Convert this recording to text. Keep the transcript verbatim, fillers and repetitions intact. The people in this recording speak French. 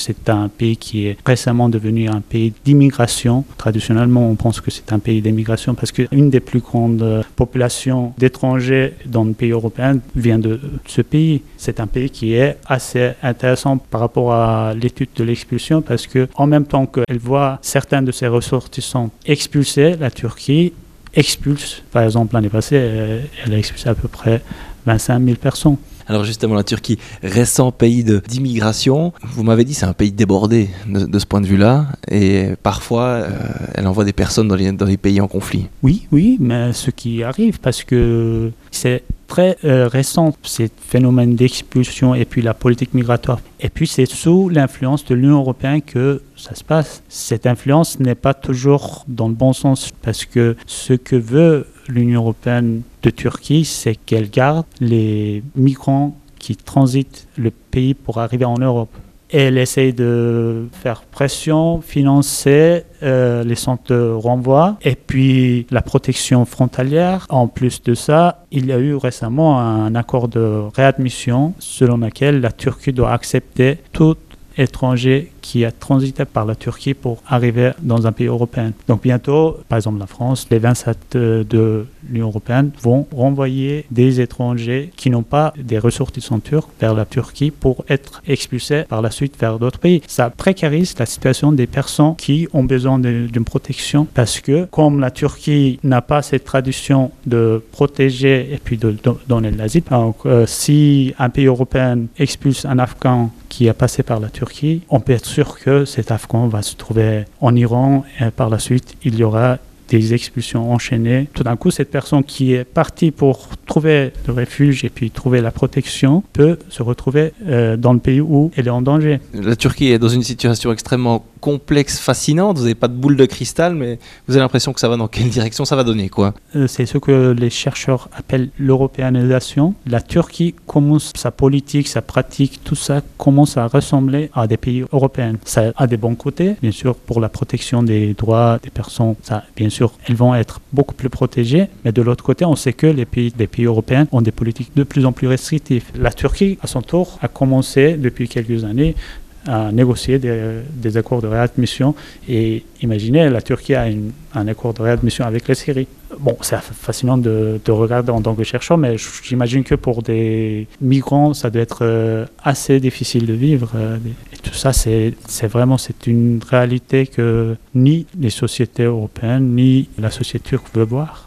c'est un pays qui est récemment devenu un pays d'immigration. Traditionnellement, on pense que c'est un pays d'immigration parce qu'une des plus grandes populations d'étrangers dans le pays européen vient de ce pays. C'est un pays qui est assez intéressant par rapport à l'étude de l'expulsion parce que en même temps qu'elle voit certains de ses ressortissants expulsés, la Turquie expulse. Par exemple, l'année passée, elle a expulsé à peu près vingt-cinq mille personnes. Alors justement, la Turquie, récent pays de, d'immigration, vous m'avez dit c'est un pays débordé de, de ce point de vue-là, et parfois euh, elle envoie des personnes dans les, dans les pays en conflit. Oui, oui, mais ce qui arrive, parce que c'est très euh, récent, ces phénomènes d'expulsion et puis la politique migratoire. Et puis c'est sous l'influence de l'Union européenne que ça se passe. Cette influence n'est pas toujours dans le bon sens, parce que ce que veut l'Union européenne de Turquie, c'est qu'elle garde les migrants qui transitent le pays pour arriver en Europe. Et elle essaye de faire pression, financer euh, les centres de renvoi et puis la protection frontalière. En plus de ça, il y a eu récemment un accord de réadmission selon lequel la Turquie doit accepter tout étranger qui a transité par la Turquie pour arriver dans un pays européen. Donc bientôt, par exemple la France, les vingt-sept de l'Union européenne vont renvoyer des étrangers qui n'ont pas des ressortissants turcs vers la Turquie pour être expulsés par la suite vers d'autres pays. Ça précarise la situation des personnes qui ont besoin de, d'une protection parce que comme la Turquie n'a pas cette tradition de protéger et puis de, de donner l'asile, donc euh, si un pays européen expulse un Afghan qui a passé par la Turquie, on peut être sûr que cet Afghan va se trouver en Iran et par la suite, il y aura des expulsions enchaînées. Tout d'un coup, cette personne qui est partie pour trouver le refuge et puis trouver la protection peut se retrouver euh, dans le pays où elle est en danger. La Turquie est dans une situation extrêmement complexe, fascinante. Vous n'avez pas de boule de cristal, mais vous avez l'impression que ça va dans quelle direction ça va donner, quoi. euh, C'est ce que les chercheurs appellent l'européanisation. La Turquie commence, sa politique, sa pratique, tout ça commence à ressembler à des pays européens. Ça a des bons côtés, bien sûr, pour la protection des droits des personnes. Ça, bien sûr, elles vont être beaucoup plus protégées, mais de l'autre côté, on sait que les pays, les pays européens ont des politiques de plus en plus restrictives. La Turquie, à son tour, a commencé depuis quelques années à négocier des, des accords de réadmission. Et imaginez, la Turquie a une, un accord de réadmission avec la Syrie. Bon, c'est fascinant de, de regarder en tant que chercheur, mais j'imagine que pour des migrants, ça doit être assez difficile de vivre. Et tout ça, c'est, c'est vraiment c'est une réalité que ni les sociétés européennes, ni la société turque veulent voir.